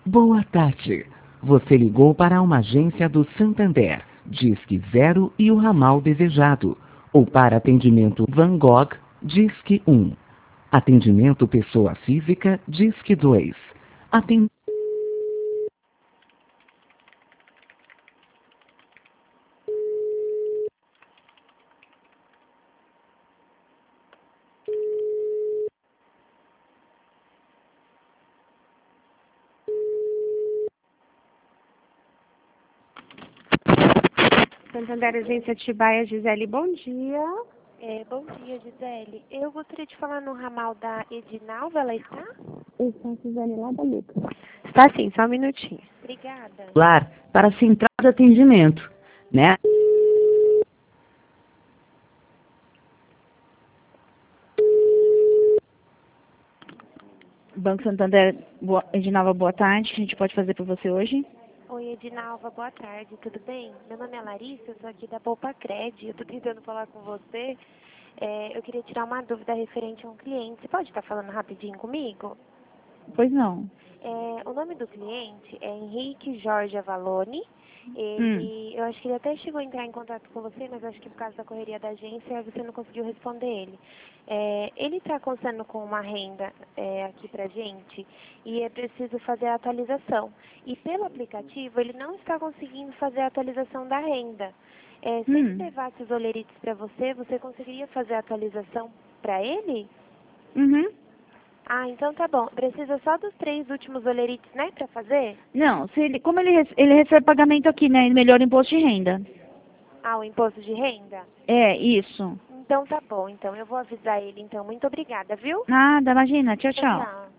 Boa tarde. Você ligou para uma agência do Santander, Disque 0 e o ramal desejado. Ou para atendimento Van Gogh, Disque 1. Atendimento pessoa física, Disque 2. Aten... Santander Agência Atibaia, Gisele, bom dia. Bom dia, Gisele. Eu gostaria de falar no ramal da Edinalva, ela está? Está a Gisele lá da Luca. Está sim, só um minutinho. Obrigada. Para a central de atendimento, né? Banco Santander, Edinalva, boa tarde. A gente pode fazer por você hoje? Oi, Edinalva, boa tarde, tudo bem? Meu nome é Larissa, eu sou aqui da Poupa Cred. Eu estou tentando falar com você. Eu queria tirar uma dúvida referente a um cliente. Você pode estar falando rapidinho comigo? Pois não. O nome do cliente é Henrique Jorge Avalone. Eu acho que ele até chegou a entrar em contato com você, mas acho que por causa da correria da agência você não conseguiu responder ele. Ele está constando com uma renda aqui pra gente e é preciso fazer a atualização. E pelo aplicativo ele não está conseguindo fazer a atualização da renda. Se ele levasse os olerites para você, você conseguiria fazer a atualização para ele? Uhum. Ah, então tá bom. Precisa só dos 3 últimos olerites, né, pra fazer? Não, como ele recebe pagamento aqui, né? Melhor imposto de renda. Ah, o imposto de renda? É, isso. Então tá bom. Então eu vou avisar ele, então. Muito obrigada, viu? Nada, imagina. Tchau, Tchau, tchau. tchau.